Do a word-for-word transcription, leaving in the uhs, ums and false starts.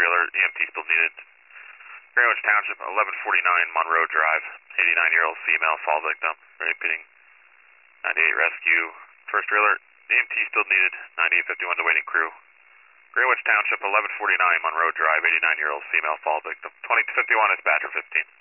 trailer, E M T still needed. Greenwich Township, eleven forty-nine Monroe Drive, eighty-nine-year-old female fall victim, repeating. ninety-eight rescue. First trailer, E M T still needed, ninety-eight fifty-one to waiting crew. Greenwich Township, eleven forty-nine Monroe Drive, eighty-nine-year-old female fall victim. twenty fifty-one is Badger fifteen.